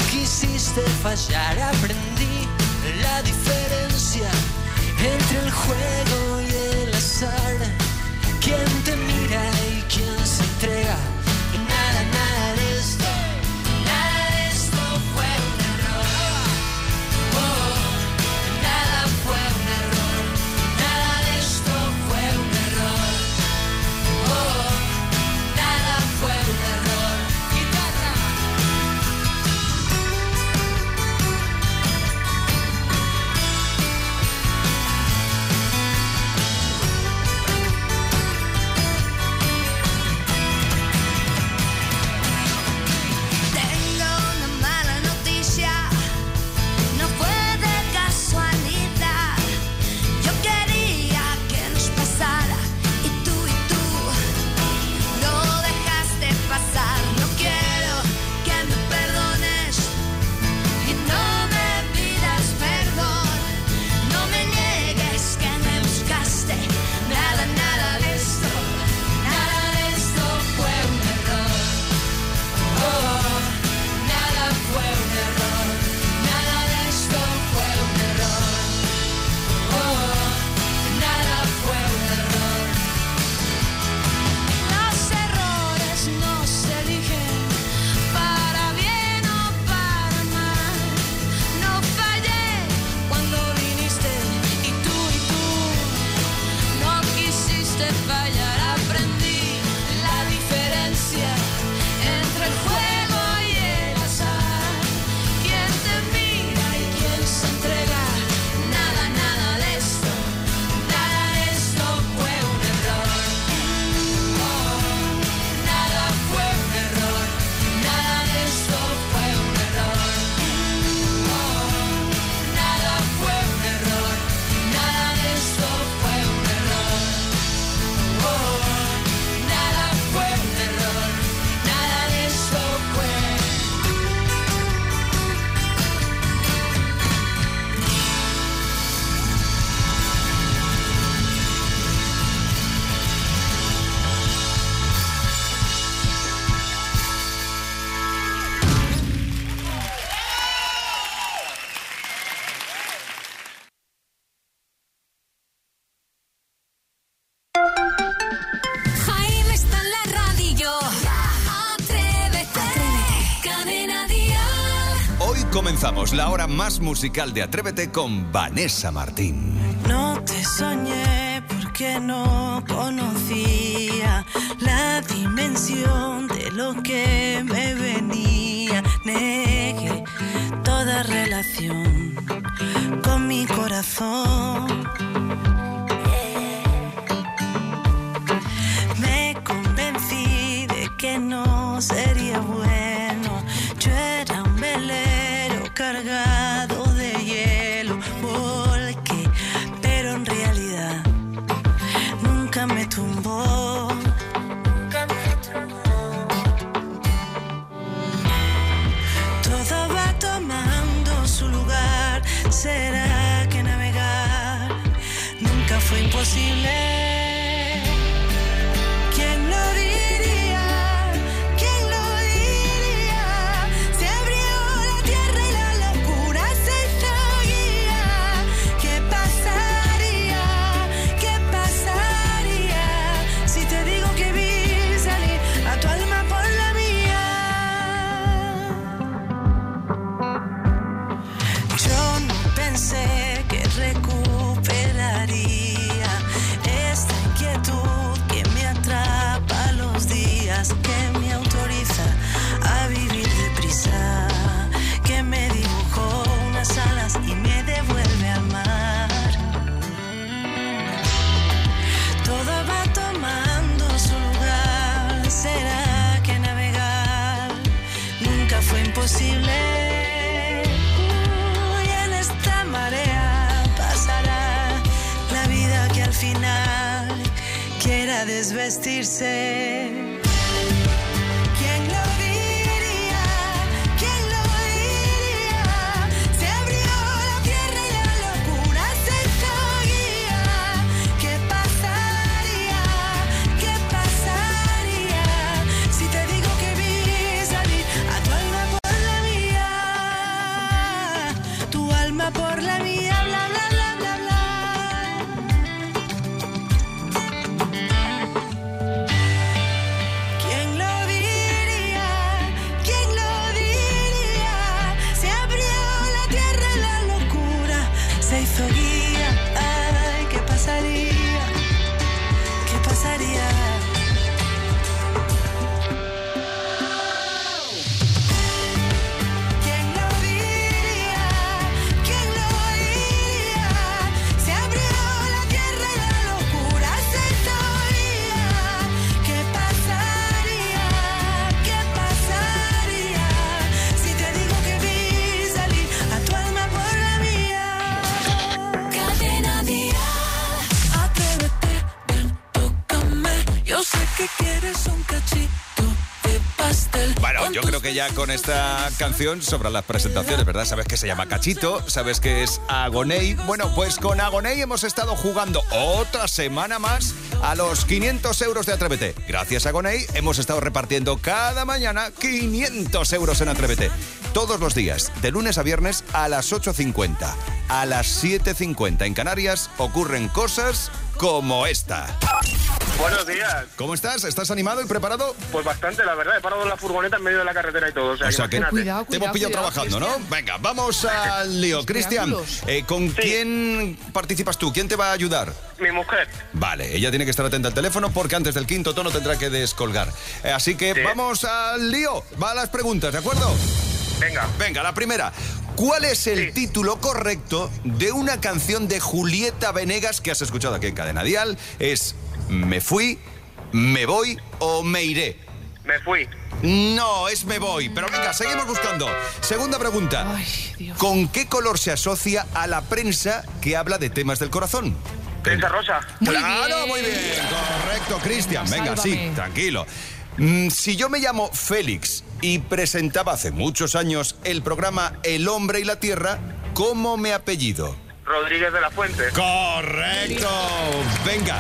quisiste fallar, aprendí la diferencia entre el juego y el azar. Quién te mira y quién se entrega. Nada, nada de esto fue un error. Nada fue un error. Nada de esto fue un error. Nada fue un error. Guitarra. Comenzamos la hora más musical de Atrévete con Vanessa Martín. No te soñé porque no conocía la dimensión de lo que me venía. Negué toda relación con mi corazón. Me convencí de que no sería bueno. Yo era un velero cargado de hielo, volqué, pero en realidad nunca me tumbó. Todo va tomando su lugar. ¿Será que navegar nunca fue imposible? Que me autoriza a vivir deprisa, que me dibujó unas alas y me devuelve al mar. Todo va tomando su lugar. ¿Será que navegar nunca fue imposible? Y en esta marea pasará la vida que al final quiera desvestirse. que ya con esta canción sobran las presentaciones, ¿verdad? Sabes que se llama Cachito, sabes que es Agoney. Bueno, pues con Agoney hemos estado jugando otra semana más a los 500 euros de Atrévete. Gracias a Agoney hemos estado repartiendo cada mañana 500 euros en Atrévete. Todos los días, de lunes a viernes a las 8:50. A las 7:50 en Canarias ocurren cosas como esta. Buenos días. ¿Cómo estás? ¿Estás animado y preparado? Pues bastante, la verdad. He parado la furgoneta en medio de la carretera y todo. O sea que cuidado, te hemos pillado trabajando, Cristian. ¿no? Venga, vamos al lío. Cristian, ¿con quién participas tú? ¿Quién te va a ayudar? Mi mujer. Vale, ella tiene que estar atenta al teléfono porque antes del quinto tono tendrá que descolgar. Así que vamos al lío. Va a las preguntas, ¿de acuerdo? Venga, la primera. ¿Cuál es el título correcto de una canción de Julieta Venegas que has escuchado aquí en Cadena Dial? ¿Es Me fui, me voy o me iré? Me fui. No, es me voy. Pero venga, seguimos buscando. Segunda pregunta. Ay, Dios. ¿Con qué color se asocia a la prensa que habla de temas del corazón? Prensa rosa. ¡Claro, muy bien! Correcto, Cristian. Venga, Sálvame. sí, tranquilo. Si yo me llamo Félix y presentaba hace muchos años el programa El Hombre y la Tierra, ¿cómo me apellido? Rodríguez de la Fuente. ¡Correcto! Venga,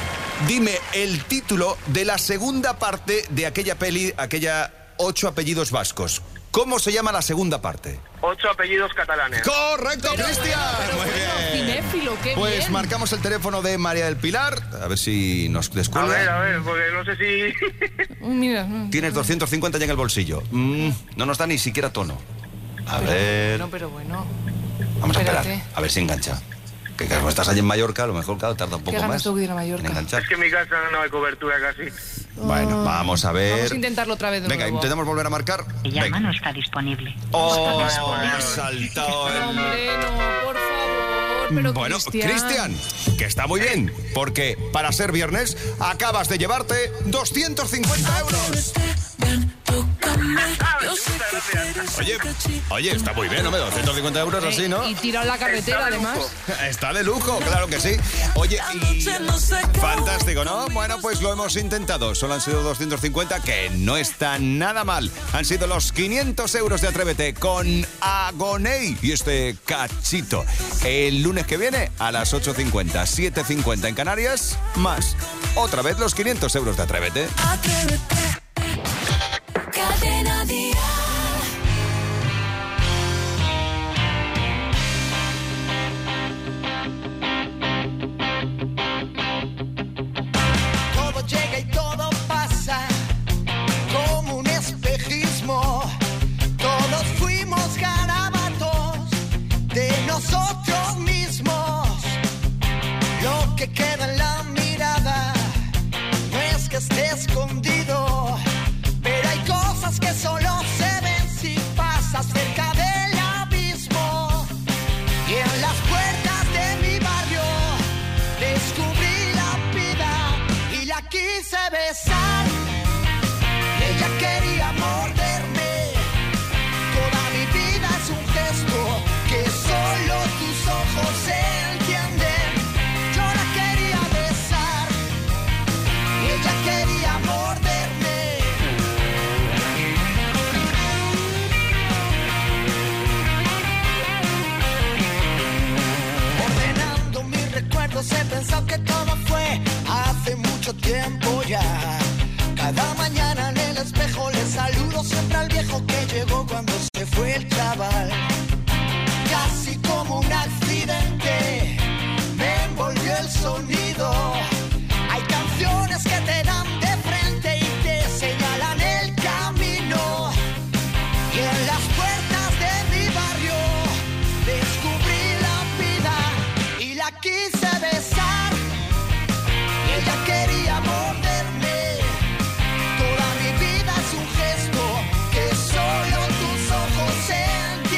dime el título de la segunda parte de aquella peli, aquella 8 apellidos vascos. ¿Cómo se llama la segunda parte? 8 apellidos catalanes. ¡Correcto, Cristian! Muy bien. Cinéfilo, qué Pues bien. marcamos el teléfono de María del Pilar, a ver si nos descuelga. A ver, porque no sé si... Mira. Tienes 250 ya en el bolsillo. No nos da ni siquiera tono. A ver... No, pero bueno. Vamos a esperar, espérate. a ver si engancha. Que como estás allí en Mallorca, a lo mejor claro, tarda un poco ganas más tengo de ir a Mallorca. en enganchar. Es que en mi casa no hay cobertura casi. Bueno, vamos a ver. Vamos a intentarlo otra vez de Venga, nuevo. intentamos volver a marcar. El llama Venga. no está disponible. Oh, me ha saltado el... Hombre, no, por favor. Pero Bueno, Cristian, que está muy bien, porque para ser viernes acabas de llevarte 250 euros. Oye, está muy bien, hombre, 250 euros así, ¿no? Y tirar la carretera, además. Está de lujo, claro que sí. Oye, y... fantástico, ¿no? Bueno, pues lo hemos intentado. Solo han sido 250, que no está nada mal. Han sido los 500 euros de Atrévete con Agoney y este Cachito. El lunes que viene a las 8:50, 7:50 en Canarias, más. Otra vez los 500 euros de Atrévete. Cadena Dial. Todo llega y todo pasa como un espejismo. Todos fuimos garabatos de nosotros mismos. Lo que queda en la mirada no es que esté escondido, pero hay cosas que solo se ven si pasas cerca del abismo. Y en las puertas de mi barrio descubrí la vida y la quise besar. Ella quería morderme. Toda mi vida es un gesto que solo tus ojos entienden. Yo la quería besar y ella quería morderme. Ordenando mis recuerdos he pensado que todo fue hace mucho tiempo ya. Cada mañana en el espejo le saludo siempre al viejo que llegó cuando se fue el chaval. Casi como un accidente me envolvió el sonido. Hay canciones que te dan de frente y te señalan el camino. Y en las puertas de mi barrio descubrí la vida y la quise besar. Y ella quería morderme. Toda mi vida es un gesto que solo tus ojos entienden.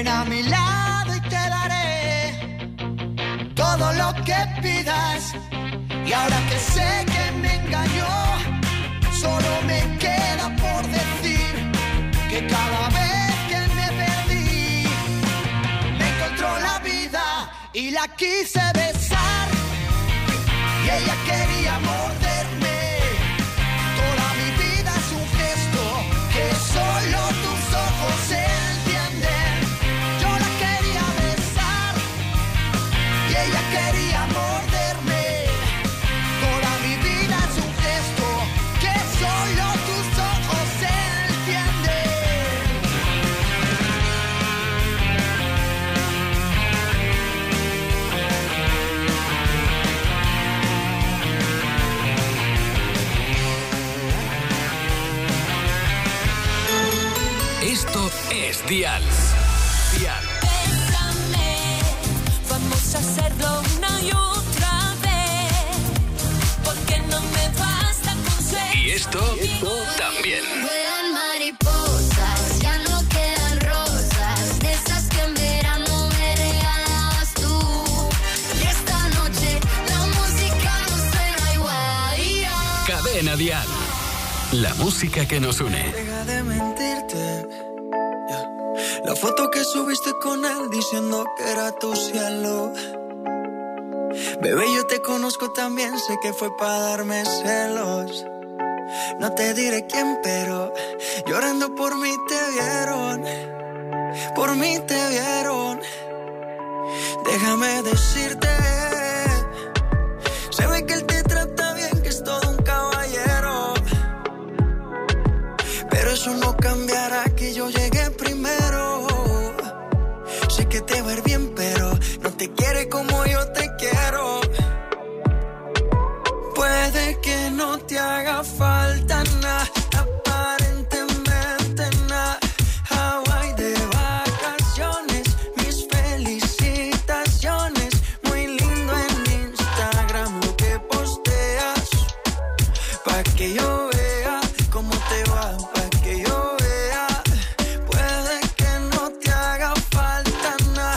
a mi lado y te daré todo lo que pidas. Y ahora que sé que me engañó, solo me queda por decir que cada vez que me perdí, me encontró la vida y la quise besar. Y ella quería morderme. Toda mi vida es un gesto que solo tus ojos entienden. Yo la quería besar y ella quería morderme. Toda mi vida es un gesto que solo tus ojos entienden. Esto es Dial. Dial. Bésame, vamos a hacerlo una y otra vez, porque no me basta con ser. Y esto también. Vuelan mariposas, ya no quedan rosas, de esas que en verano me regalabas tú. Y esta noche la música no suena igual. Cadena Dial. La música que nos une. Deja de mentirte. Yeah. La foto que subiste con él diciendo que era tu cielo. Bebé, yo te conozco también, sé que fue para darme celos. No te diré quién, pero llorando por mí te vieron. Por mí te vieron. Déjame decirte, se ve que él te trata bien, que es todo un caballero. Pero eso no cambiará que yo llegué primero. Sé que te va a ir bien, pero no te quiere como yo te quiero. Puede que no te haga falta nada, aparentemente nada. Hawaii de vacaciones, mis felicitaciones. Muy lindo en Instagram lo que posteas, pa' que yo vea cómo te va, pa' que yo vea. Puede que no te haga falta nada,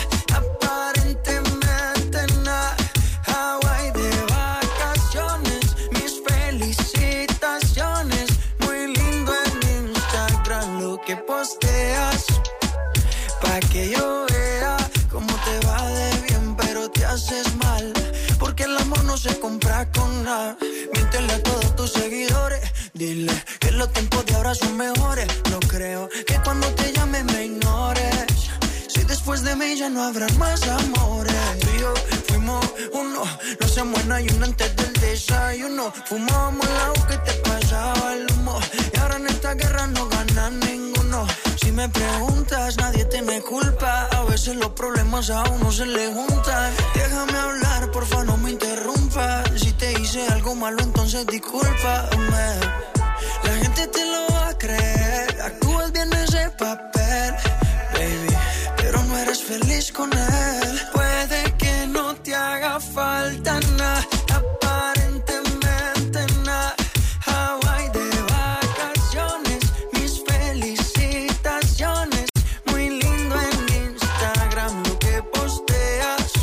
aparentemente nada. Hawaii de vacaciones, mis felicitaciones. Muy lindo en Instagram lo que posteas, pa' que yo vea cómo te va de bien, pero te haces mal, porque el amor no se compra con nada. Míntele a todos tus seguidores, dile que los tiempos de ahora son mejores. No creo que cuando te llame me ignores, si después de mí ya no habrán más amores. Tú y yo fuimos uno, no se muera y uno antes del desayuno. Fumábamos el agua que te pasaba el humo, y ahora en esta guerra no gana ninguno. Si me preguntas, nadie tiene culpa, a veces los problemas a uno se le juntan. Déjame hablar, porfa, no me interrumpas. Si te hice algo malo, entonces discúlpame. La gente te lo va a creer, actúas bien ese papel, baby, pero no eres feliz con él. Puede que no te haga falta nada, aparentemente nada. Hawaii de vacaciones, mis felicitaciones. Muy lindo en Instagram lo que posteas,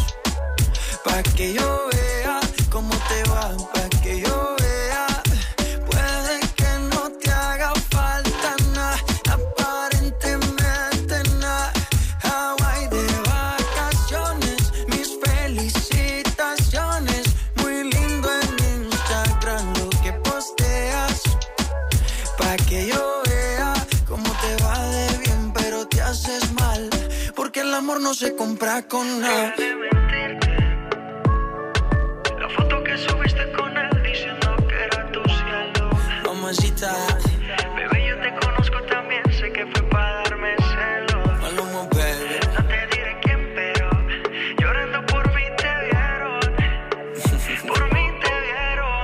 pa' que yo vea cómo te va, pa' que yo vea. Puede que no te haga falta nada, aparentemente nada. Hawaii de vacaciones, mis felicitaciones. Muy lindo en Instagram lo que posteas, pa' que yo vea cómo te va de bien, pero te haces mal, porque el amor no se compra con nada. La foto que subiste con él diciendo que era tu cielo. Mamacita, bebé, yo te conozco también, sé que fue para darme celos. Maluma, baby. No te diré quién, pero llorando por mí te vieron. Por mí te vieron.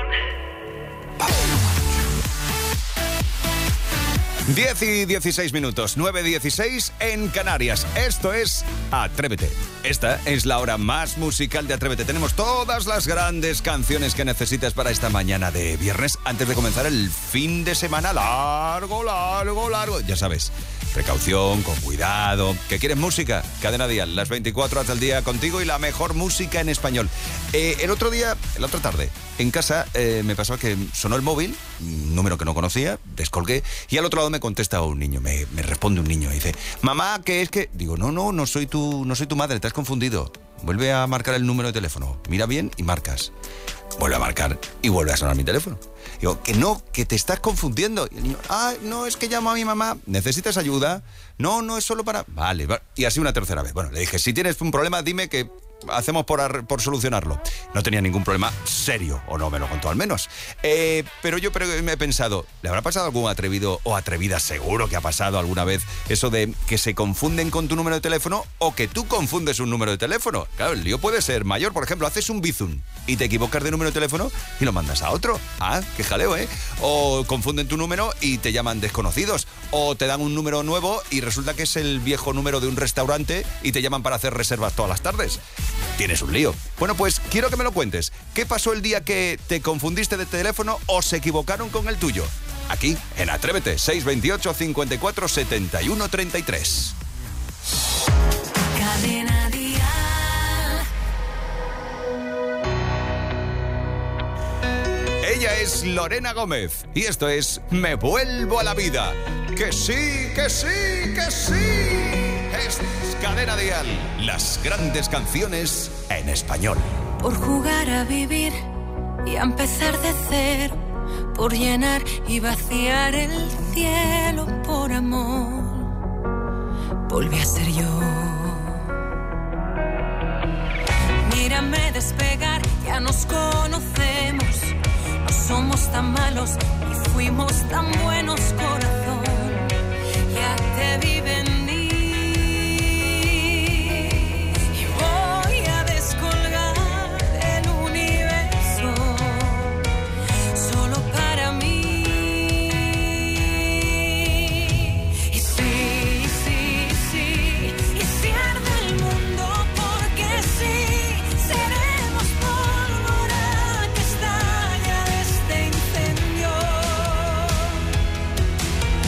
10 y 16 minutos, 9:16 en Canarias. Esto es Atrévete. Esta es la hora más musical de Atrévete. Tenemos todas las grandes canciones que necesitas para esta mañana de viernes, antes de comenzar el fin de semana largo. Ya sabes, precaución, con cuidado. ¿Que quieres música? Cadena Dial, las 24 horas del día contigo y la mejor música en español. La otra tarde, en casa me pasó que sonó el móvil, un número que no conocía, descolgué y al otro lado me contesta un niño, me responde un niño y dice, mamá, ¿qué es que? Digo, no soy tu madre, te has confundido. Vuelve a marcar el número de teléfono, mira bien y marcas. Vuelve a marcar y vuelve a sonar mi teléfono. Digo, que no, que te estás confundiendo. Y el niño, no, es que llamo a mi mamá. ¿Necesitas ayuda? No, es solo para... Vale. Y así una tercera vez. Bueno, le dije, si tienes un problema, dime que hacemos por solucionarlo. No tenía ningún problema serio, o no me lo contó al menos. Pero me he pensado, ¿le habrá pasado a algún atrevido o atrevida? Seguro que ha pasado alguna vez eso de que se confunden con tu número de teléfono o que tú confundes un número de teléfono. Claro, el lío puede ser mayor. Por ejemplo, haces un bizum y te equivocas de número de teléfono y lo mandas a otro. Qué jaleo, ¿eh? O confunden tu número y te llaman desconocidos. O te dan un número nuevo y resulta que es el viejo número de un restaurante y te llaman para hacer reservas todas las tardes. Tienes un lío. Bueno, pues quiero que me lo cuentes. ¿Qué pasó el día que te confundiste de teléfono o se equivocaron con el tuyo? Aquí, en Atrévete, 628 54 71 33. Cadena Dial. Ella es Lorena Gómez y esto es Me Vuelvo a la Vida. ¡Que sí, que sí, que sí! Es Cadena Dial, las grandes canciones en español. Por jugar a vivir y a empezar de cero, por llenar y vaciar el cielo por amor, volví a ser yo. Mírame despegar, ya nos conocemos. No somos tan malos y fuimos tan buenos, corazón. Ya te vi venir y voy a descolgar el universo solo para mí. Y sí, sí, sí, y si arde el mundo, porque sí, seremos pólvora que estalla de este incendio.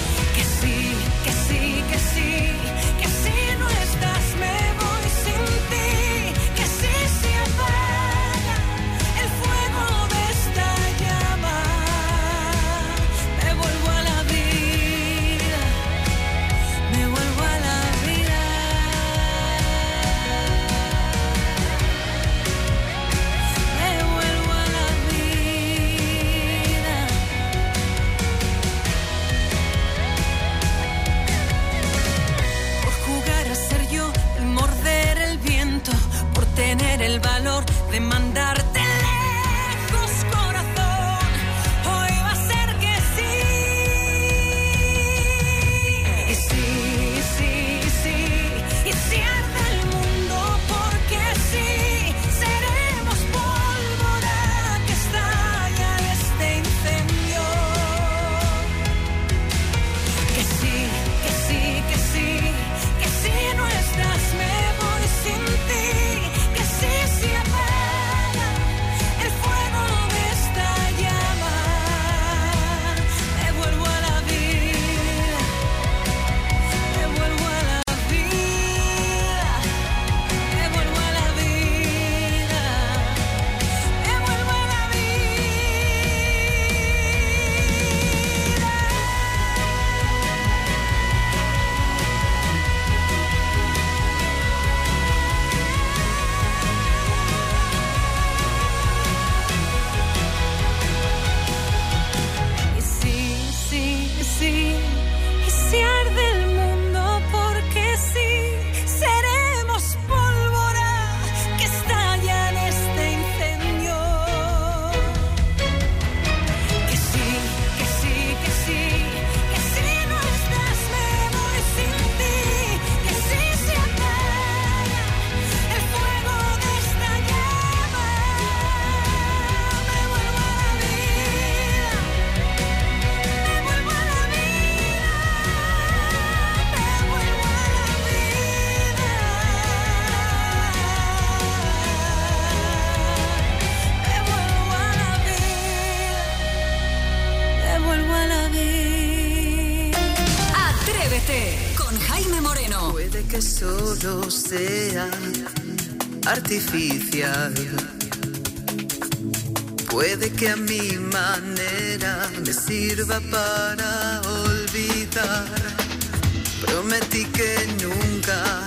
con Jaime Moreno. Puede que solo sea artificial. Puede que a mi manera me sirva para olvidar. Prometí que nunca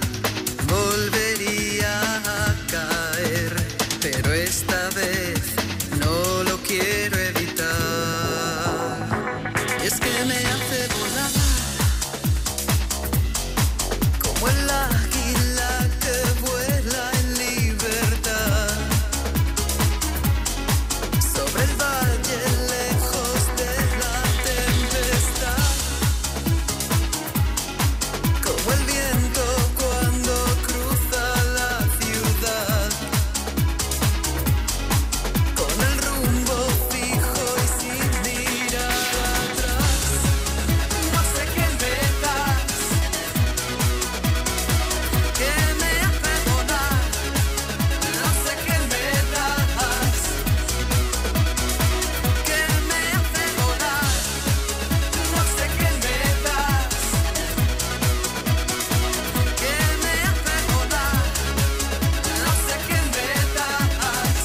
volvería a caer, pero esta vez no lo quiero evitar. Y es que me hace volar como el águila que vuela en libertad sobre el valle lejos de la tempestad, como el viento cuando cruza la ciudad, con el rumbo fijo y sin mirar atrás. No sé qué me das, que me hace volar. No sé qué me das, que me hace volar. No sé qué me das, que me hace volar. No sé qué me das,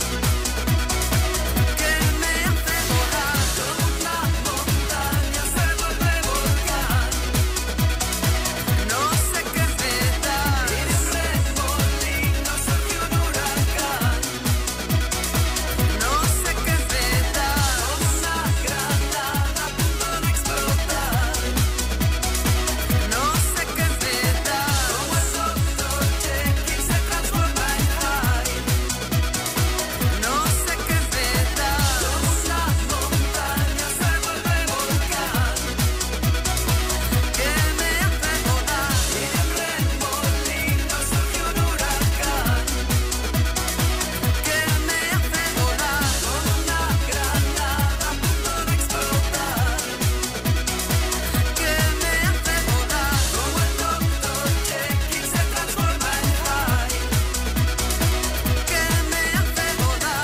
que me hace volar. Como una montaña se vuelve volcán. No sé qué me das, y de un remolino surge un huracán. No sé qué me das, como una granada a punto de explotar. No sé qué me das, como el Dr. Jekyll se transforma en Hyde. No sé qué me das, como una montaña se vuelve volcán. Que me hace volar, y de un remolino surge un huracán. Que me hace volar, como una granada a punto de explotar. Que me hace volar, como el Dr. Jekyll se transforma en Hyde. Que me hace volar.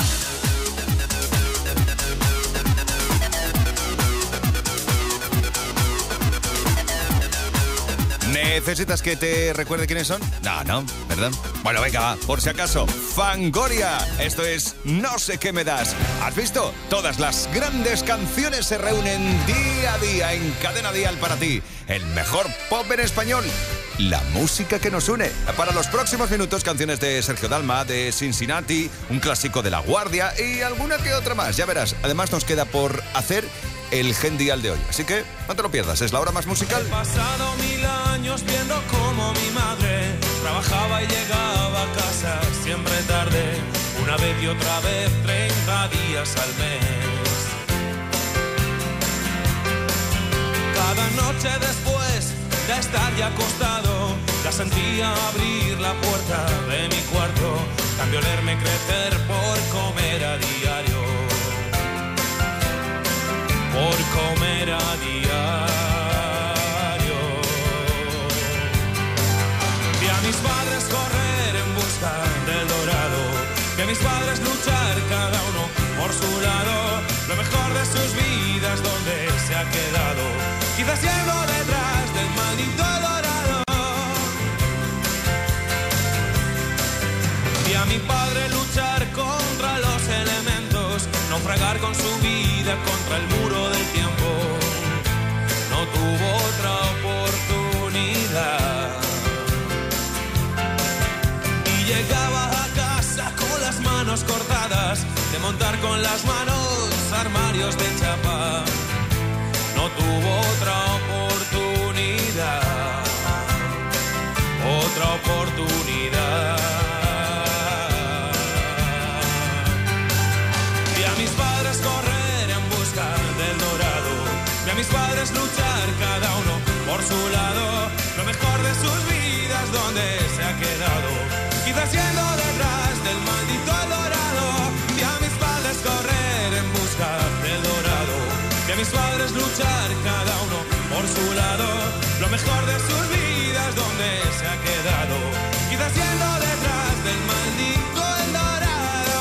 ¿Necesitas que te recuerde quiénes son? No, ¿verdad? Bueno, venga, va, por si acaso. Fangoria, esto es No sé qué me das. ¿Has visto? Todas las grandes canciones se reúnen día a día en Cadena Dial para ti. El mejor pop en español. La música que nos une. Para los próximos minutos, canciones de Sergio Dalma, de Cincinnati, un clásico de La Guardia y alguna que otra más. Ya verás. Además, nos queda por hacer el Gen Dial de hoy. Así que no te lo pierdas. Es la hora más musical. He pasado 1000 años viendo cómo mi madre trabajaba y llegaba a casa siempre tarde, una vez y otra vez, 30 días al mes. Cada noche después de estar ya acostado, la sentía abrir la puerta de mi cuarto, cambio olerme crecer por comer a diario, por comer a diario. Vi a mis padres correr en busca del dorado, vi a mis padres luchar cada uno por su lado, lo mejor de sus vidas donde se ha quedado, quizás yendo detrás del maldito dorado. Vi a mi padre luchar contra los elementos, naufragar con su vida contra el muro del tiempo, no tuvo otra oportunidad. Y llegaba a casa con las manos cortadas, de montar con las manos armarios de chapa, no tuvo otra oportunidad, otra oportunidad. Vi a mis padres correr en busca del dorado, vi a mis padres luchar cada uno por su lado, lo mejor de sus vidas donde se ha quedado, quizás yendo detrás del maldito dorado. Vi a mis padres correr en busca del dorado, vi a mis padres luchar cada uno por su lado, lo mejor de sus vidas donde se ha quedado, quizás yendo detrás del maldito el dorado.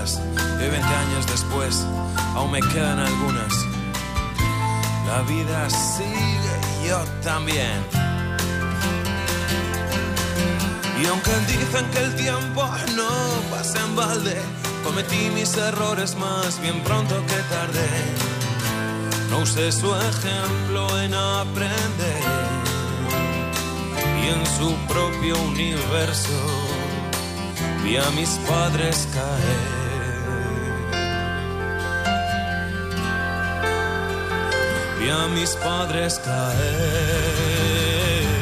recetas que 20 años después aún me quedan algunas. La vida sigue y yo también. Y aunque dicen que el tiempo no pasa en balde, cometí mis errores más bien pronto que tarde. No usé su ejemplo en aprender, y en su propio universo vi a mis padres caer. Vi a mis padres caer.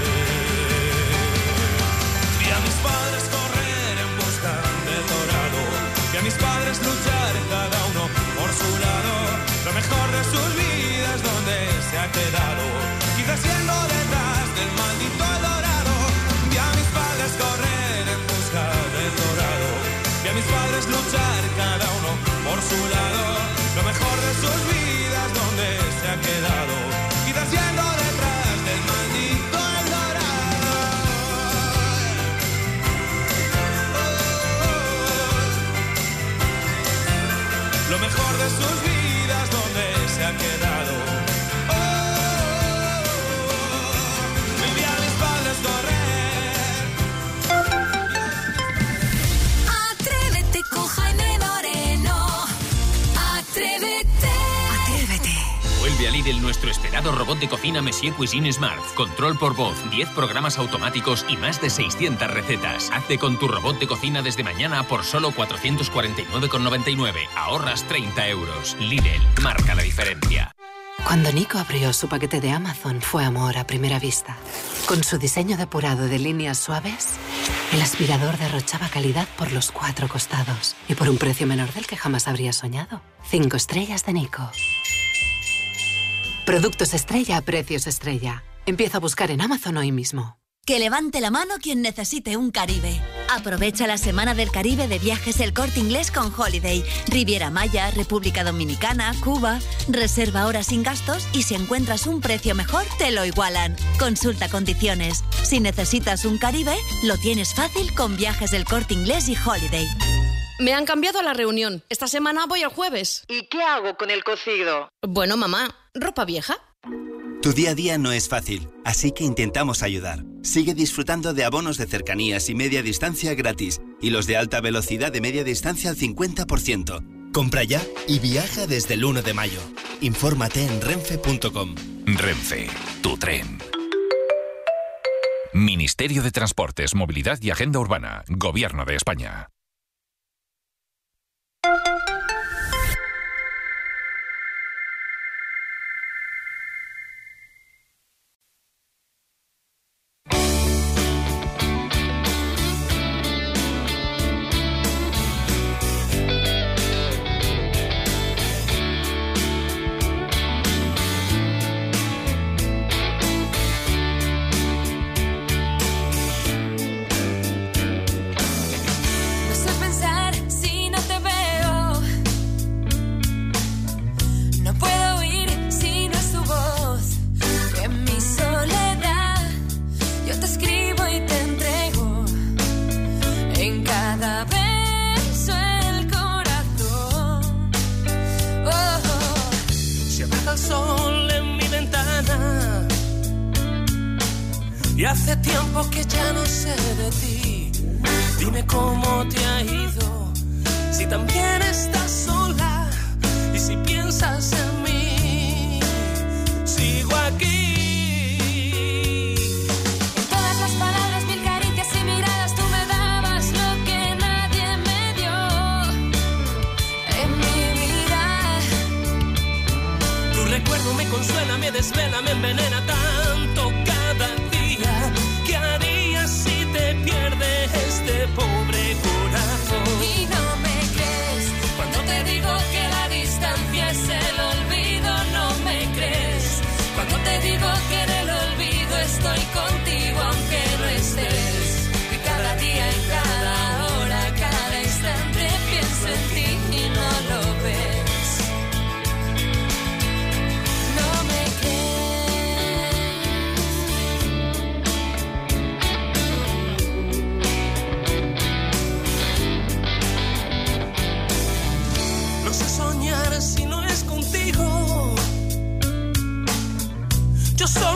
Vi a mis padres correr en busca del dorado. Vi a mis padres luchar cada uno por su lado. Lo mejor de sus vidas donde se ha quedado, quizás siendo detrás del maldito dorado. Vi a mis padres correr en busca del dorado. Vi a mis padres luchar cada uno por su lado. Lo mejor de sus vidas donde se ha quedado, quizás siendo detrás del maldito dorado. Lo mejor de sus vidas donde se ha quedado. Vi a mis padres correr. Atrévete con Jaime Moreno. Atrévete. Atrévete. Vuelve a Lidl nuestro esperado robot de cocina Monsieur Cuisine Smart. Control por voz, 10 programas automáticos y más de 600 recetas. Hazte con tu robot de cocina desde mañana por solo 449,99. Ahorras 30 euros. Lidl, marca la diferencia. Cuando Nico abrió su paquete de Amazon fue amor a primera vista. Con su diseño depurado de líneas suaves, el aspirador derrochaba calidad por los 4 costados y por un precio menor del que jamás habría soñado. 5 estrellas de Nico. Productos estrella a precios estrella. Empieza a buscar en Amazon hoy mismo. Que levante la mano quien necesite un Caribe. Aprovecha la Semana del Caribe de Viajes El Corte Inglés con Holiday. Riviera Maya, República Dominicana, Cuba. Reserva ahora sin gastos y si encuentras un precio mejor, te lo igualan. Consulta condiciones. Si necesitas un Caribe, lo tienes fácil con Viajes El Corte Inglés y Holiday. Me han cambiado a la reunión. Esta semana voy el jueves. ¿Y qué hago con el cocido? Bueno, mamá, ropa vieja. Tu día a día no es fácil, así que intentamos ayudar. Sigue disfrutando de abonos de cercanías y media distancia gratis y los de alta velocidad de media distancia al 50%. Compra ya y viaja desde el 1 de mayo. Infórmate en renfe.com. Renfe, tu tren. Ministerio de Transportes, Movilidad y Agenda Urbana. Gobierno de España. Y hace tiempo que ya no sé de ti. Dime cómo te ha ido, si también estás sola y si piensas en mí. Sigo aquí. En todas las palabras, mil caricias y miradas, tú me dabas lo que nadie me dio en mi vida. Tu recuerdo me consuela, me desvela, me envenena tanto cada día. ¿Qué harías si te pierde este pobre corazón? Y no me crees cuando te digo que la distancia es el olvido. No me crees cuando te digo que en el olvido estoy contigo aunque no estés. Y cada día, en cada hora, cada instante pienso en ti y no lo ves. No me crees.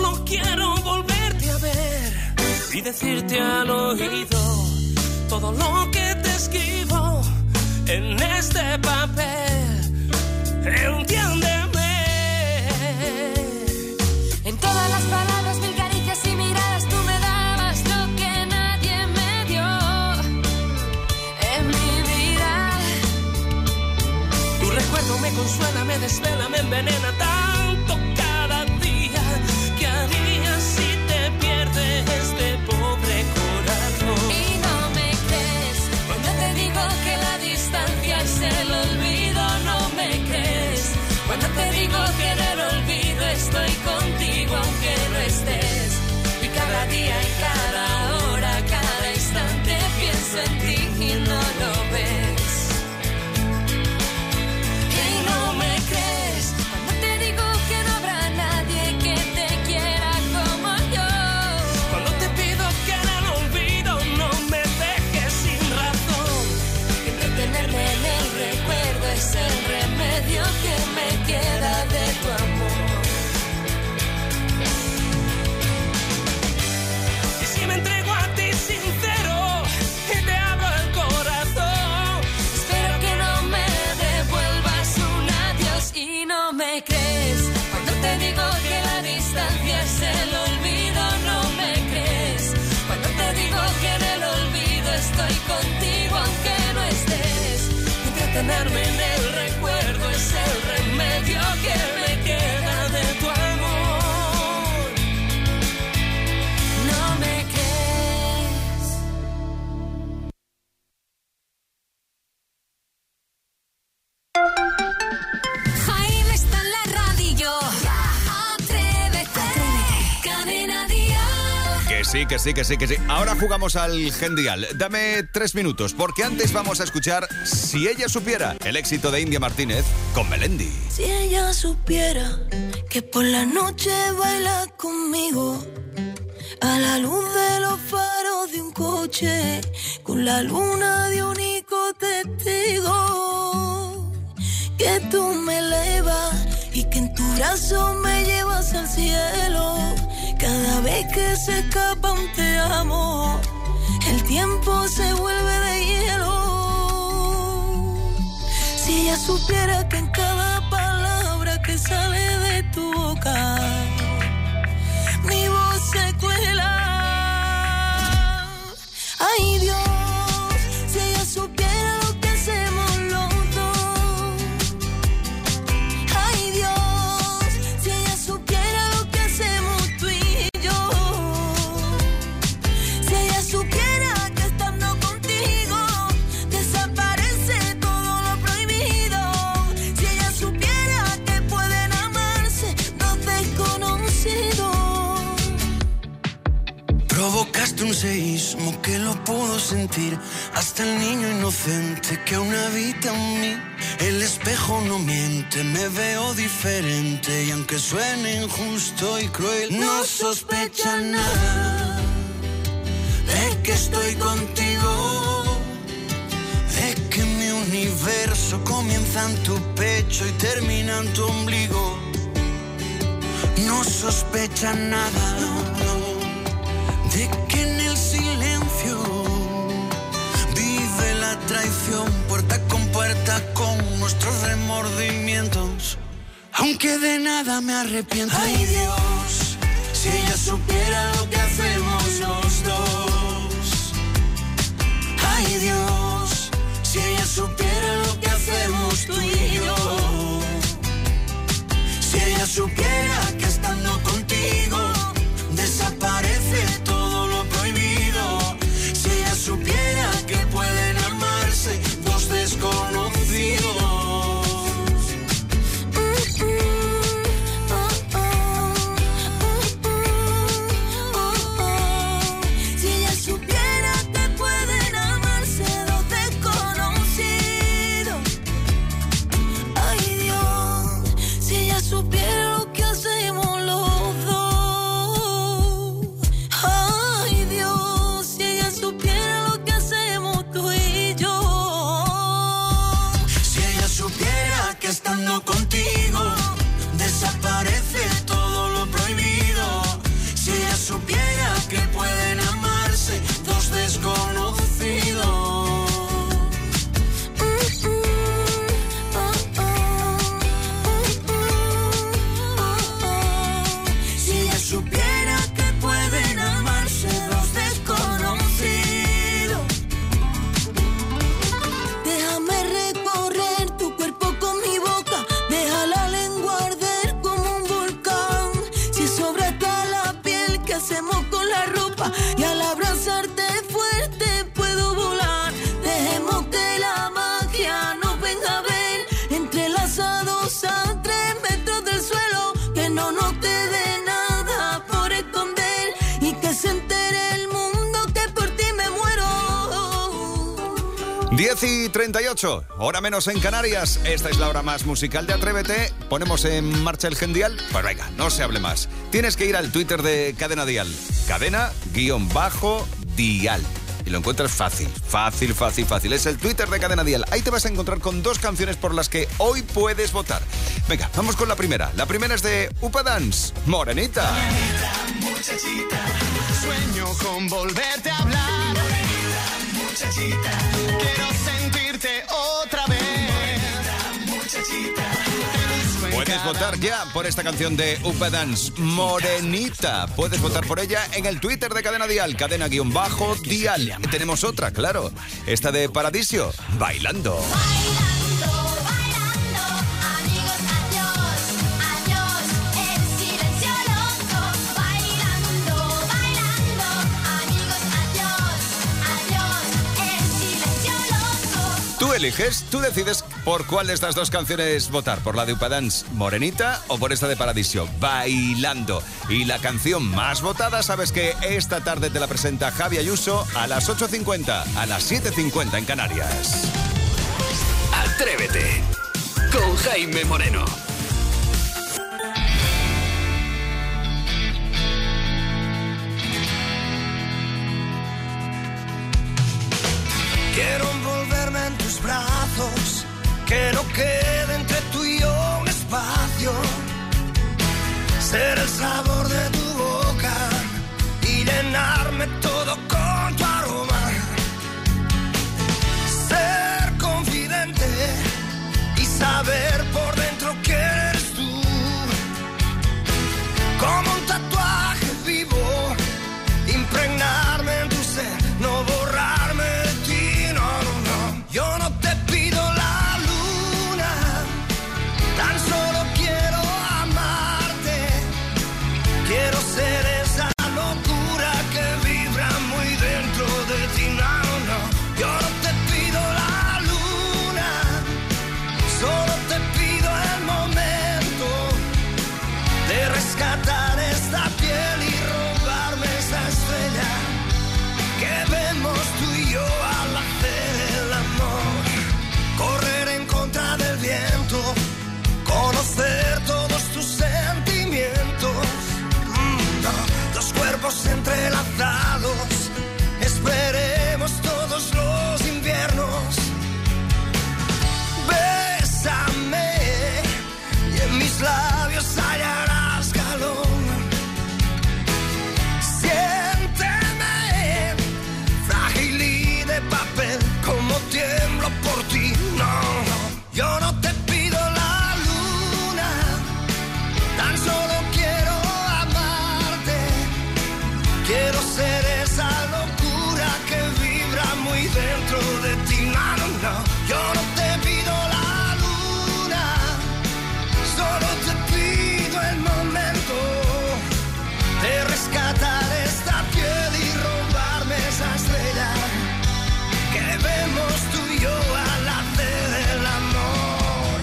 Solo quiero volverte a ver y decirte al oído todo lo que te escribo en este papel. Entiéndeme. En todas las palabras, mil caricias y miradas, tú me dabas lo que nadie me dio en mi vida. Tu recuerdo me consuela, me desvela, me envenena tanto cada día. ¿Qué harías si te pierdes este pobre corazón? Y no me crees cuando te digo que la distancia es el olvido. No me crees cuando te digo que en el olvido estoy contigo aunque no estés. Y cada día y cada hora, cada instante pienso en ti y no lo ves. Y no me crees cuando te digo que no habrá nadie que te quiera como yo. Cuando te pido que en el olvido no me dejes sin razón. Que retenerme en el recuerdo es el remedio que me queda de tu amor. Y si me entrego a ti sincero y te abro el corazón, Espero que no me devuelvas un adiós. Y no me crees cuando te digo que la distancia es el olvido. No me crees cuando te digo que en el olvido estoy contigo aunque no estés. entretenerme en el recuerdo es el remedio que me queda de tu amor. No me crees. Jaime está en la radio. Atrévete. Cadena Dial. Que sí. Ahora jugamos al Gendial. Dame 3 minutos, porque antes vamos a escuchar Si ella supiera, el éxito de India Martínez con Melendi. Si ella supiera que por la noche baila conmigo a la luz de los faros de un coche, con la luna de único testigo, que tú me elevas y que en tu brazo me llevas al cielo. Cada vez que se escapa un te amo, el tiempo se vuelve de hielo. Si ella supiera que en cada palabra que sale de tu boca, mi voz se cuela. Ay Dios, si ella supiera lo que hacemos los dos. Ay Dios, si ella supiera lo que hacemos tú y yo. Si ella supiera que estando contigo desaparece todo lo prohibido. Si ella supiera que pueden amarse dos desconocidos. Provocaste un seísmo que lo puedo sentir, hasta el niño inocente que aún habita en mí. El espejo no miente, me veo diferente, y aunque suene injusto y cruel, no sospecha nada de que estoy contigo, de que mi universo comienza en tu pecho y termina en tu ombligo. No sospecha nada, de que en el silencio vive la traición, puerta con nuestros remordimientos, aunque de nada me arrepiento. Ay Dios, si ella supiera lo que hacemos los dos. Ay Dios, si ella supiera lo que hacemos tú y yo. Si ella supiera que estando contigo desaparece todo lo prohibido. Si ella supiera que pueden amarse dos desconocidos. hacemos con la ropa? Y al abrazarte fuerte puedo volar. Dejemos que la magia nos venga a ver, entrelazados a 3 metros del suelo, que no nos quede nada por esconder y que se entere el mundo que por ti me muero. 10:38, hora menos en Canarias. Esta es la hora más musical de Atrévete. Ponemos en marcha el Gendial. Pues venga, no se hable más. Tienes que ir al Twitter de Cadena Dial. Cadena_Dial. Y lo encuentras fácil. Es el Twitter de Cadena Dial. Ahí te vas a encontrar con 2 canciones por las que hoy puedes votar. Venga, vamos con la primera. La primera es de Upadance, Morenita. Morenita, muchachita, sueño con volverte a hablar. Morenita, muchachita, quiero sentirte otra vez. Morenita, muchachita. Puedes votar ya por esta canción de Upadance, Morenita. Puedes votar por ella en el Twitter de Cadena Dial, Cadena_Dial. Tenemos otra, claro, esta de Paradiso, Bailando. Tú eliges, tú decides por cuál de estas 2 canciones votar, por la de Upadance, Morenita, o por esta de Paradiso, Bailando. Y la canción más votada, sabes que esta tarde te la presenta Javi Ayuso a las 8:50, a las 7:50 en Canarias. Atrévete con Jaime Moreno. Quiero envolverme en tus brazos, que no quede entre tú y yo un espacio. Ser el sabor de tu boca y llenarme todo con tu aroma. Ser confidente y saber por dentro que eres tú. Como un tatuaje vivo, impregnarme en tu ser, no borrarme de ti. Yo no te pido la luna, tan solo quiero amarte. Quiero ser esa locura que vibra muy dentro de ti. No, no, yo no te pido la luna, solo te pido el momento de rescatar esta piel y robarme esa estrella que vemos tú y yo al hacer el amor. Correr en contra del viento, conocer todos tus sentimientos. Dos cuerpos entrelazados, esperemos todos los inviernos. Bésame y en mis labios hallarás calor. Siénteme frágil y de papel, como tiemblo por ti. No, no, yo no te pido la luna, tan solo quiero amarte. Quiero ser esa locura que vibra muy dentro de ti. No, no, no, yo no te pido la luna, solo te pido el momento de rescatar esta piel y robarme esa estrella que vemos tú y yo al hacer el amor.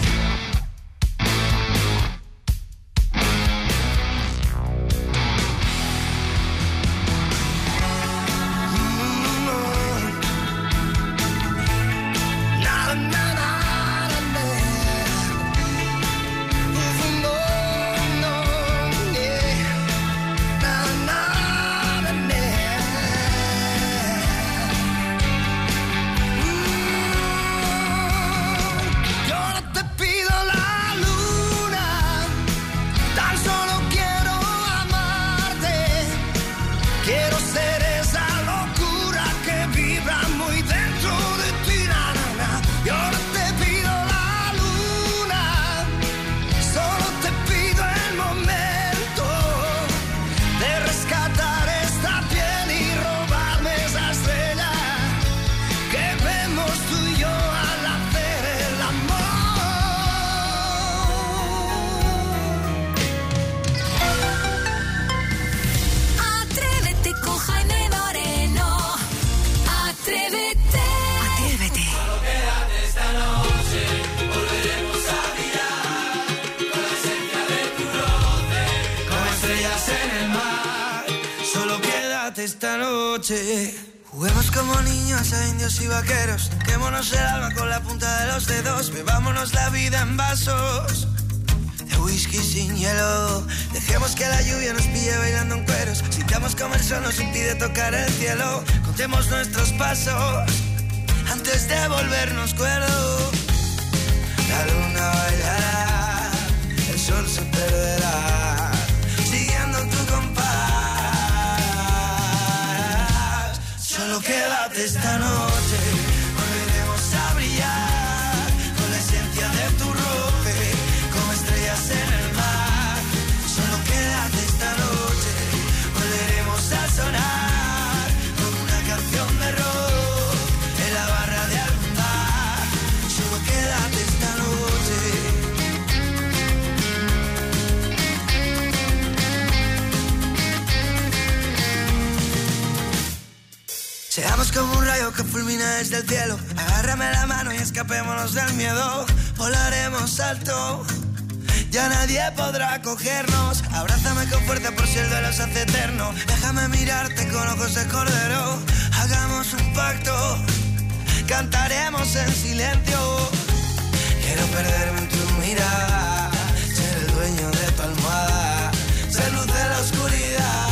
quédate esta noche. Juguemos como niños a indios y vaqueros. Quémonos el alma con la punta de los dedos. Bebámonos la vida en vasos de whisky sin hielo. Dejemos que la lluvia nos pille bailando en cueros. Sintamos como el sol nos impide tocar el cielo. Contemos nuestros pasos antes de volvernos cuerdos. La luna bailará, el sol se perderá, siguiendo tu compás. Solo quédate esta noche, volveremos a brillar con la esencia de tu roce, como estrellas en el mar. Solo quédate esta noche, volveremos a sonar como una canción de rock en la barra de algún bar. Solo quédate esta noche. Seamos como un rayo que fulmina desde el cielo. Agárrame la mano y escapémonos del miedo. Volaremos alto, ya nadie podrá cogernos. Abrázame con fuerza por si el duelo se hace eterno. Déjame mirarte con ojos de cordero. Hagamos un pacto, cantaremos en silencio. Quiero perderme en tu mirada, ser el dueño de tu almohada, ser luz de la oscuridad.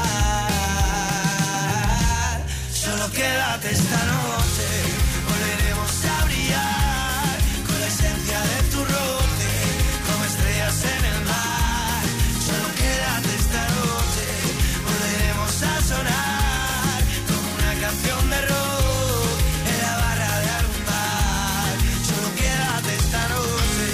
Solo quédate esta noche, volveremos a brillar con la esencia de tu roce, como estrellas en el mar. Solo quédate esta noche, volveremos a sonar como una canción de rock en la barra de algún bar. Solo quédate esta noche.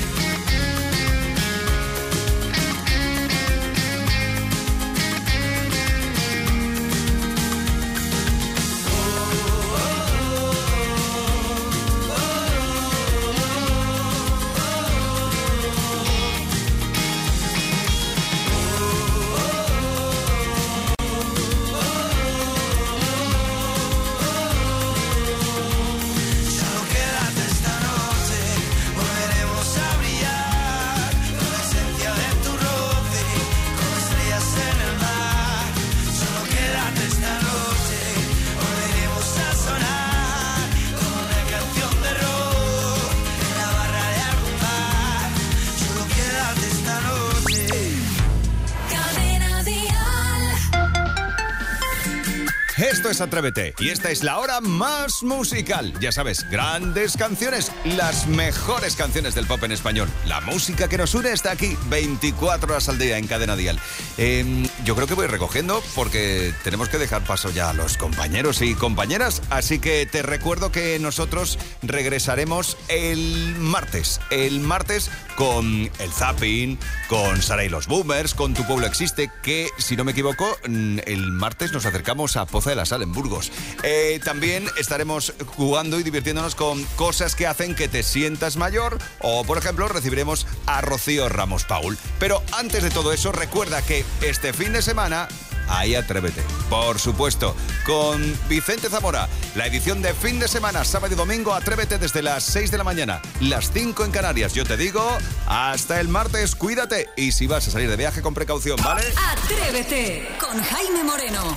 Esto es Atrévete y esta es la hora más musical. Ya sabes, grandes canciones, las mejores canciones del pop en español. La música que nos une está aquí 24 horas al día en Cadena Dial. Yo creo que voy recogiendo porque tenemos que dejar paso ya a los compañeros y compañeras. Así que te recuerdo que nosotros regresaremos el martes. El martes con el Zapping, con Sara y los Boomers, con Tu Pueblo Existe, que si no me equivoco, el martes nos acercamos a Poza de la Sal en Burgos. También estaremos jugando y divirtiéndonos con cosas que hacen que te sientas mayor, o por ejemplo recibiremos a Rocío Ramos Paul. Pero antes de todo eso, recuerda que este fin de semana hay Atrévete, por supuesto, con Vicente Zamora. La edición de fin de semana, sábado y domingo, Atrévete desde las 6 de la mañana, las 5 en Canarias. Yo te digo, hasta el martes, cuídate. Y si vas a salir de viaje, con precaución, ¿vale? Atrévete con Jaime Moreno.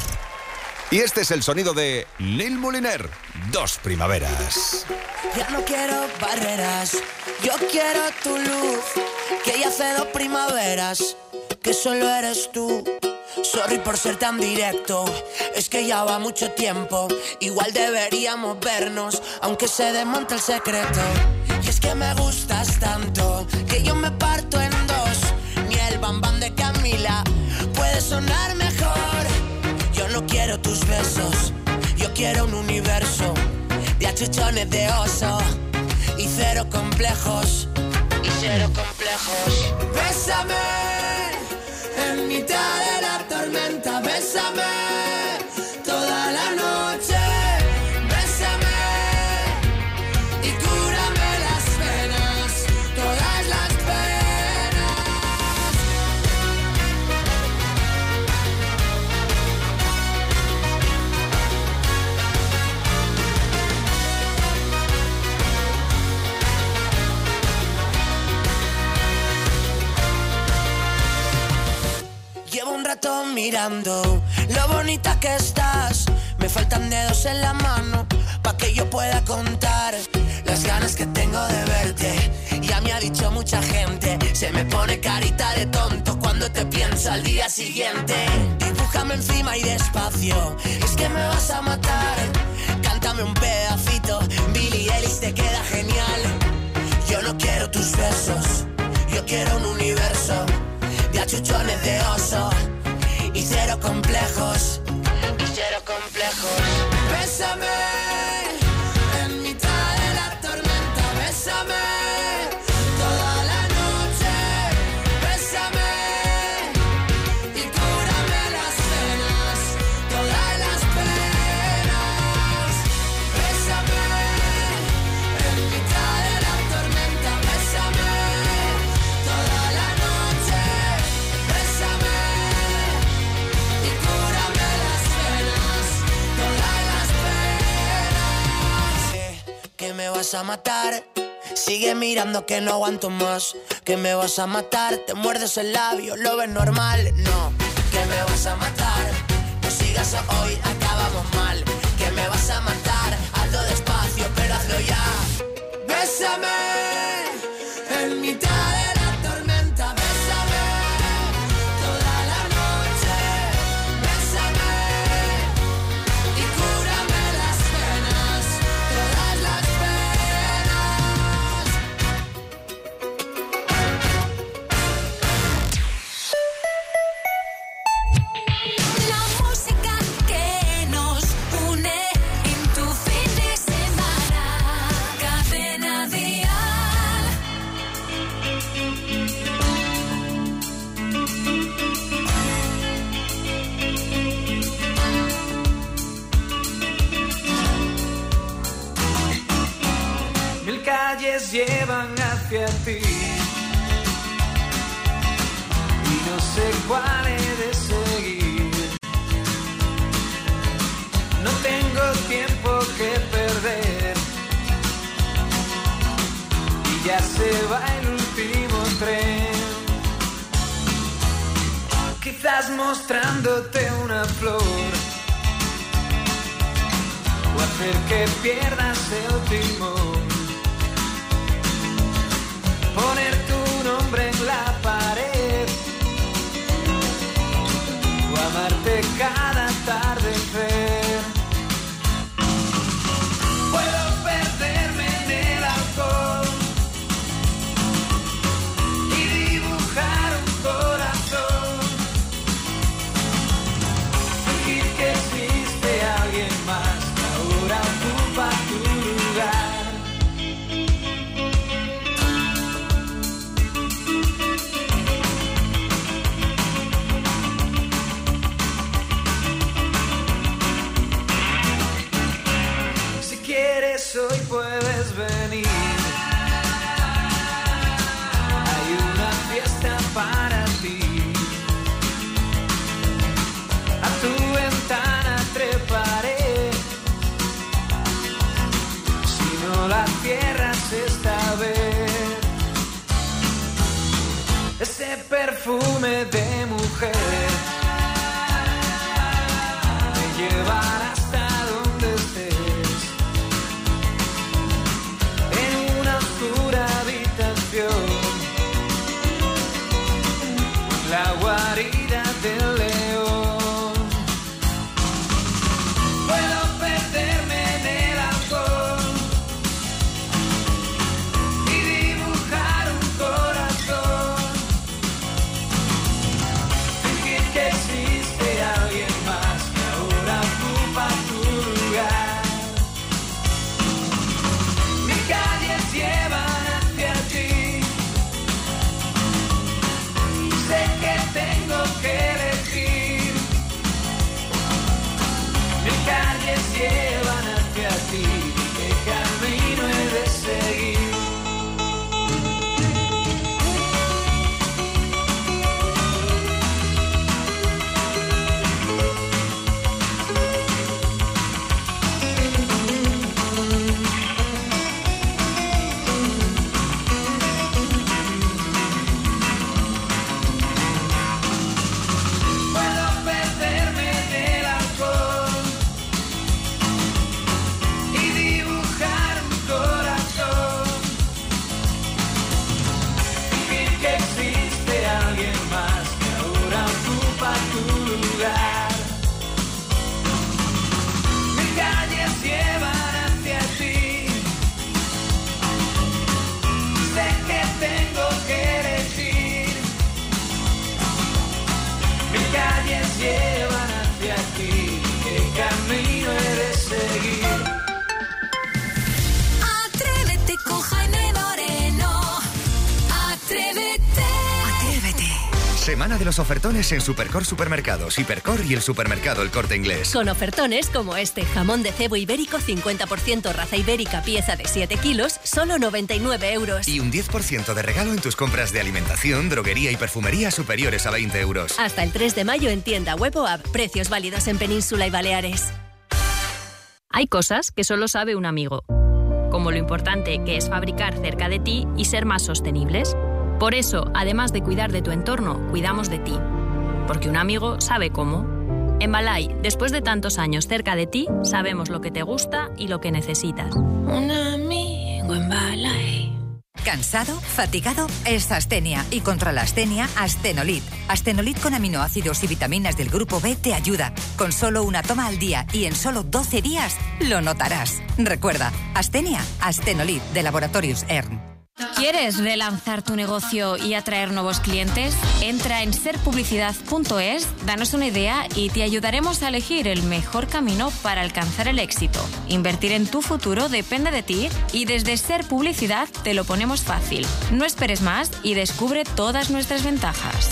Y este es el sonido de Neil Moliner, Dos Primaveras. Ya no quiero barreras, yo quiero tu luz, que ya hace 2 primaveras, que solo eres tú. Sorry por ser tan directo, es que ya va mucho tiempo. Igual deberíamos vernos, aunque se desmonte el secreto. Y es que me gustas tanto, que yo me parto en dos. Ni el bambán de Camila puede sonar mejor. Yo no quiero tus besos, yo quiero un universo de achuchones de oso y cero complejos, y cero complejos. Bésame en mitad de la tormenta, bésame toda la noche, bésame y cúrame las penas, todas las penas. Llevo quedo mirando lo bonita que estás. Me faltan dedos en la mano pa' que yo pueda contar las ganas que tengo de verte. Ya me ha dicho mucha gente, se me pone carita de tonto cuando te pienso al día siguiente. Dibújame encima y despacio, es que me vas a matar. Cántame un pedacito, Billie Eilish te queda genial. Yo no quiero tus besos, yo quiero un universo de achuchones de oso y cero complejos, y cero complejos. Bésame en mitad de la tormenta, bésame toda la noche, bésame y cúrame las penas, todas las penas. Bésame en mitad de la tormenta, bésame toda la noche, bésame y cúrame las penas, todas las penas. Sé que me vas a matar, sigue mirando que no aguanto más. Que me vas a matar, te muerdes el labio, lo ves normal. No, que me vas a matar, no sigas hoy, acabamos mal. Que me vas a matar, hazlo despacio, pero hazlo ya. Bésame en mitad de la tormenta, bésame toda la noche, bésame y cúrame las penas, todas las penas. La música que nos une en tu fin de semana. Cadena Dial. Mil calles llevan hacia ti y no sé cuál he de seguir. No tengo tiempo que perder y ya se va el último tren. Quizás mostrándote una flor o hacer que pierdas el timón. Poner tu nombre en la pared o amarte cada atardecer. Puedo perderme en el alcohol y dibujar un corazón, fingir que existe alguien más que ahora ocupa tu lugar. Si quieres hoy puedes venir, hay una fiesta para ti. A tu ventana treparé, si no la cierras esta vez. Ese perfume de mujer me llevará hasta donde estés, en una oscura habitación, la guarida del león. Puedo perderme en el alcohol y dibujar un corazón, Semana de los ofertones en Supercor Supermercados, Hipercor y el supermercado El Corte Inglés. Con ofertones como este: jamón de cebo ibérico 50% raza ibérica, pieza de 7 kilos, solo 99 euros. Y un 10% de regalo en tus compras de alimentación, droguería y perfumería superiores a 20 euros. Hasta el 3 de mayo en tienda web o app. Precios válidos en Península y Baleares. Hay cosas que solo sabe un amigo, como lo importante que es fabricar cerca de ti y ser más sostenibles. Por eso, además de cuidar de tu entorno, cuidamos de ti. Porque un amigo sabe cómo. En Balay, después de tantos años cerca de ti, sabemos lo que te gusta y lo que necesitas. Un amigo en Balay. ¿Cansado? ¿Fatigado? Es astenia. Y contra la astenia, Astenolit. Astenolit con aminoácidos y vitaminas del grupo B te ayuda. Con solo una toma al día y en solo 12 días, lo notarás. Recuerda, astenia, Astenolit de Laboratorios ERN. ¿Quieres relanzar tu negocio y atraer nuevos clientes? Entra en serpublicidad.es, danos una idea y te ayudaremos a elegir el mejor camino para alcanzar el éxito. Invertir en tu futuro depende de ti y desde Ser Publicidad te lo ponemos fácil. No esperes más y descubre todas nuestras ventajas.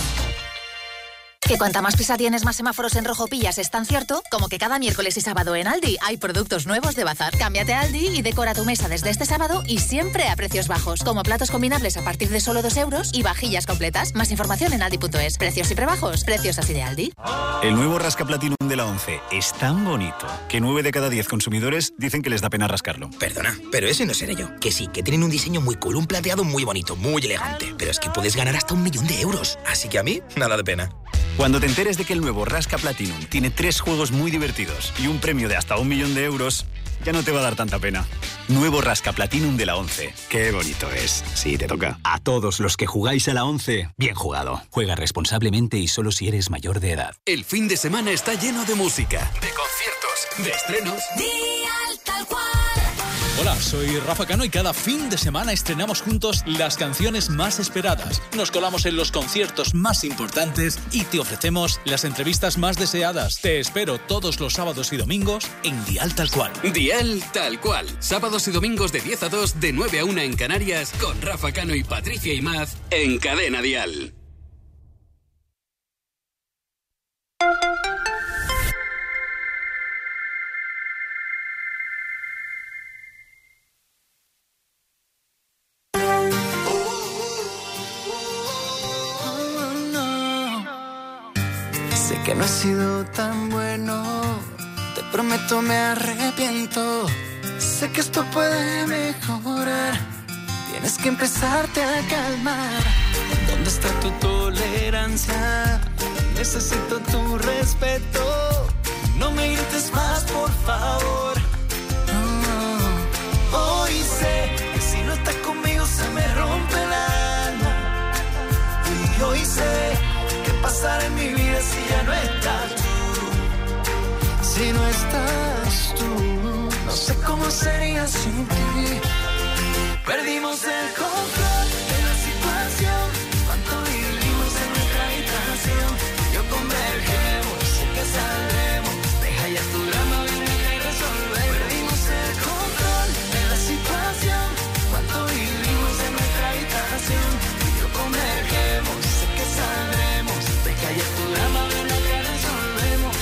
Que cuanta más prisa tienes, más semáforos en rojo pillas, ¿es tan cierto? Como que cada miércoles y sábado en Aldi hay productos nuevos de bazar. Cámbiate a Aldi y decora tu mesa desde este sábado y siempre a precios bajos, como platos combinables a partir de solo 2 euros y vajillas completas. Más información en aldi.es. Precios y prebajos, precios así de Aldi. El nuevo Rasca Platinum de la 11 es tan bonito que 9 de cada 10 consumidores dicen que les da pena rascarlo. Perdona, pero ese no seré yo. Que sí, que tienen un diseño muy cool, un plateado muy bonito, muy elegante. Pero es que puedes ganar hasta 1 millón de euros. Así que a mí, nada de pena. Cuando te enteres de que el nuevo Rasca Platinum tiene 3 juegos muy divertidos y un premio de hasta 1 millón de euros, ya no te va a dar tanta pena. Nuevo Rasca Platinum de la 11. Qué bonito es. Sí, te toca. A todos los que jugáis a la 11, bien jugado. Juega responsablemente y solo si eres mayor de edad. El fin de semana está lleno de música, de conciertos, de estrenos. Tal cual. Hola, soy Rafa Cano y cada fin de semana estrenamos juntos las canciones más esperadas. Nos colamos en los conciertos más importantes y te ofrecemos las entrevistas más deseadas. Te espero todos los sábados y domingos en Dial Tal Cual. Dial Tal Cual. Sábados y domingos de 10 a 2, de 9 a 1 en Canarias, con Rafa Cano y Patricia Imaz en Cadena Dial. Que no he sido tan bueno, te prometo me arrepiento. Sé que esto puede mejorar, tienes que empezarte a calmar. ¿Dónde está tu tolerancia? Necesito tu respeto. No me grites más, por favor. Hoy sé que si no estás conmigo se me rompe el alma. Y hoy sé qué pasará en mi vida si ya no estás tú. Si no estás tú, no sé cómo sería sin ti. Perdimos el control de la situación. Cuánto vivimos en nuestra habitación. Yo convergemos, sé que saldremos. Deja ya tu drama, ven a resolver. Perdimos el control de la situación. Cuánto vivimos en nuestra habitación. Yo convergemos, sé que saldremos. Deja ya tu drama, ven a resolvemos.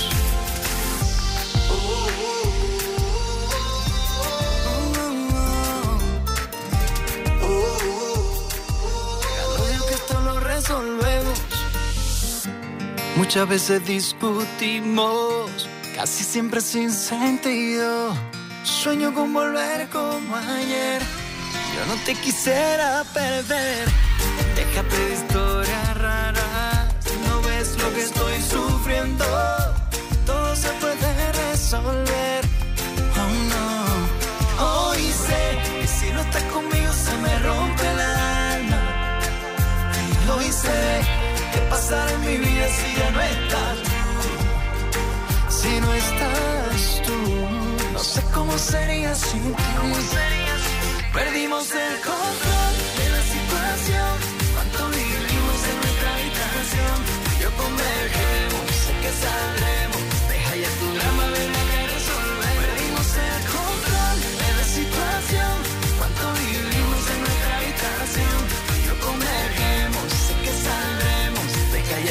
Resolvemos. Muchas veces discutimos, casi siempre sin sentido. Sueño con volver como ayer. Yo no te quisiera perder. Déjate de historias raras. No ves lo que estoy sufriendo. Todo se puede resolver. Oh no. Hoy sé que si no estás conmigo se me rompe el alma. Hoy sé qué pasará en mi vida si ya no estás tú. Si no estás tú, no sé cómo sería sin ti. Perdimos el control de la situación. Cuánto vivimos en nuestra habitación. Yo convergemos, sé que saldremos. Deja ya tu drama, ven a resolver. Perdimos el control de la situación. Cuánto vivimos en nuestra habitación. Yo convergemos, sé que saldremos. Deja ya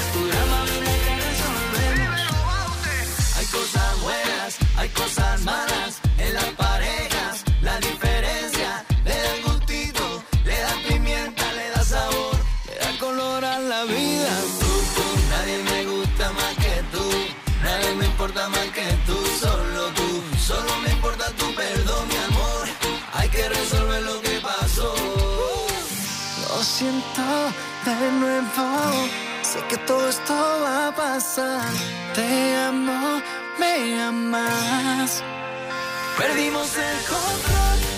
de nuevo. Sé que todo esto va a pasar. Te amo, me amas. Perdimos el control.